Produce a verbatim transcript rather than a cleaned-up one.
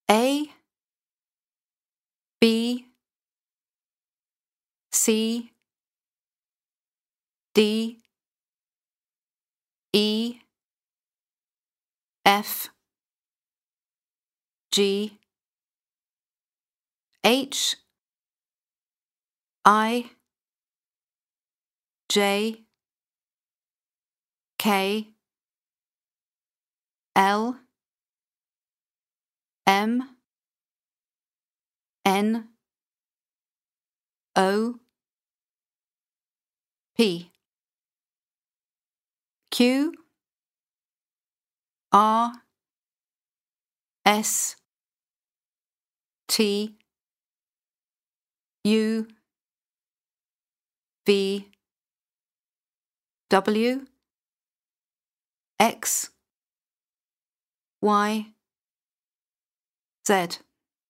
A, B, C, D, E, F, G, H, I, J, K, L, M, N, O, P, Q, R, S, T, U, V, W, X, Y, Z.